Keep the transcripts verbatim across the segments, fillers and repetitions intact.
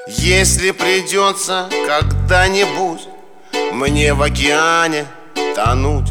Если придется когда-нибудь мне в океане тонуть,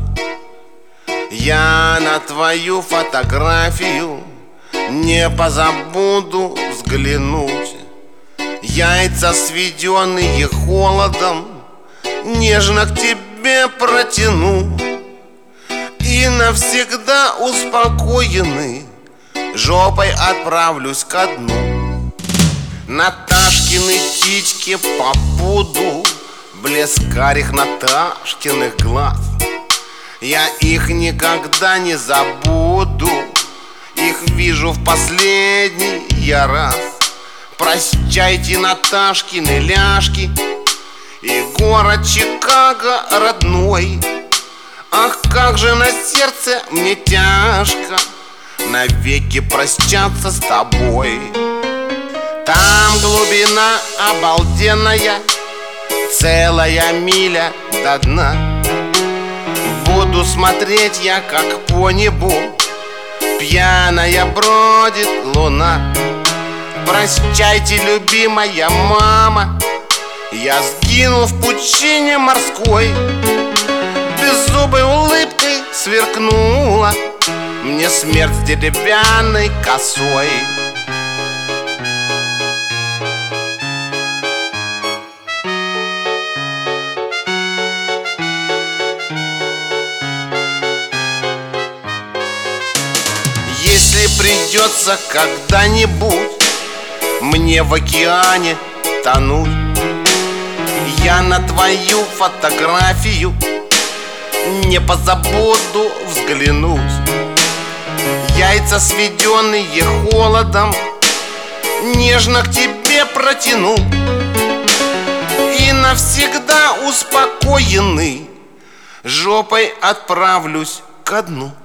я на твою фотографию не позабуду взглянуть. Яйца, сведенные холодом, нежно к тебе протяну, и навсегда успокоенный жопой отправлюсь ко дну. Наташкины птички побуду, блеск карих Наташкиных глаз. Я их никогда не забуду, их вижу в последний я раз. Прощайте, Наташкины ляжки, и город Чикаго родной. Ах, как же на сердце мне тяжко навеки прощаться с тобой. Там глубина обалденная, целая миля до дна. Буду смотреть я, как по небу пьяная бродит луна. Прощайте, любимая мама, я сгинул в пучине морской. Беззубой улыбкой сверкнула мне смерть с деревянной косой. Если придется когда-нибудь мне в океане тонуть, я на твою фотографию не позабуду взглянуть. Яйца, сведенные холодом, нежно к тебе протяну, и навсегда успокоенный жопой отправлюсь ко дну.